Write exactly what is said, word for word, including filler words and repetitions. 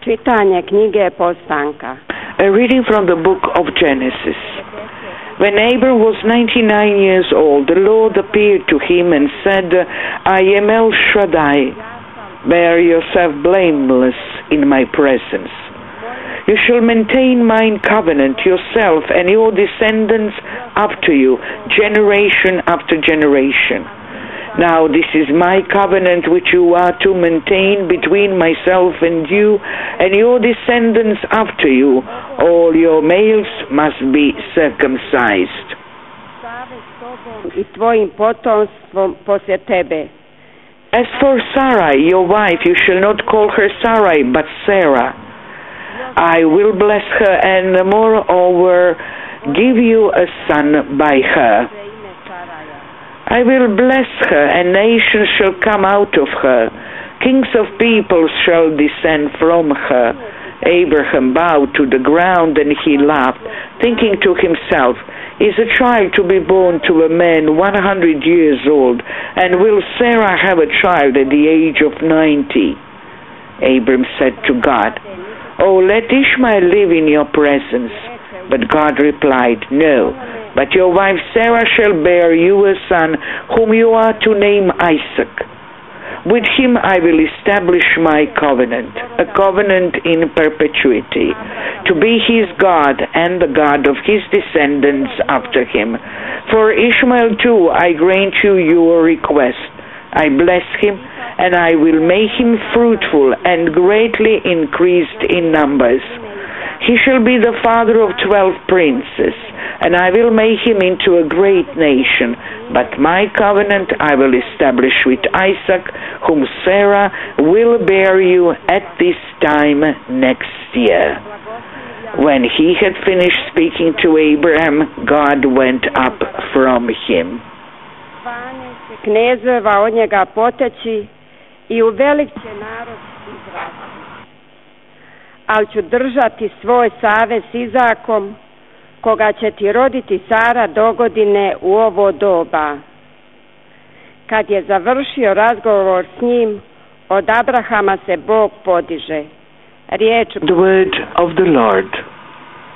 Čitanje knjige Postanka. A reading from the book of Genesis. When Abram was ninety-nine years old, the Lord appeared to him and said, I am El Shaddai. Bear yourself blameless in my presence. You shall maintain mine covenant, yourself and your descendants after you, generation after generation. Now this is my covenant which you are to maintain between myself and you and your descendants after you. All your males must be circumcised. I tvojim potomstvom poslije tebe. As for Sarai, your wife, you shall not call her Sarai, but Sarah. I will bless her and moreover give you a son by her. I will bless her, and nations shall come out of her. Kings of peoples shall descend from her. Abraham bowed to the ground, and he laughed, thinking to himself, Is a child to be born to a man one hundred years old, and will Sarah have a child at the age of ninety? Abram said to God, Oh, let Ishmael live in your presence. But God replied, No. But your wife Sarah shall bear you a son, whom you are to name Isaac. With him I will establish my covenant, a covenant in perpetuity, to be his God and the God of his descendants after him. For Ishmael too I grant you your request. I bless him, and I will make him fruitful and greatly increased in numbers. He shall be the father of twelve princes, and I will make him into a great nation. But my covenant I will establish with Isaac, whom Sarah will bear you at this time next year. When he had finished speaking to Abraham, God went up from him. Knezeva od njega poteći i u velik će narod izrasti. Ali ću držati svoj savez s Izakom, koga će ti roditi Sara dogodine u ovo doba. Kad je završio razgovor s njim, od Abrahama se Bog podiže. Riječ The word of the Lord.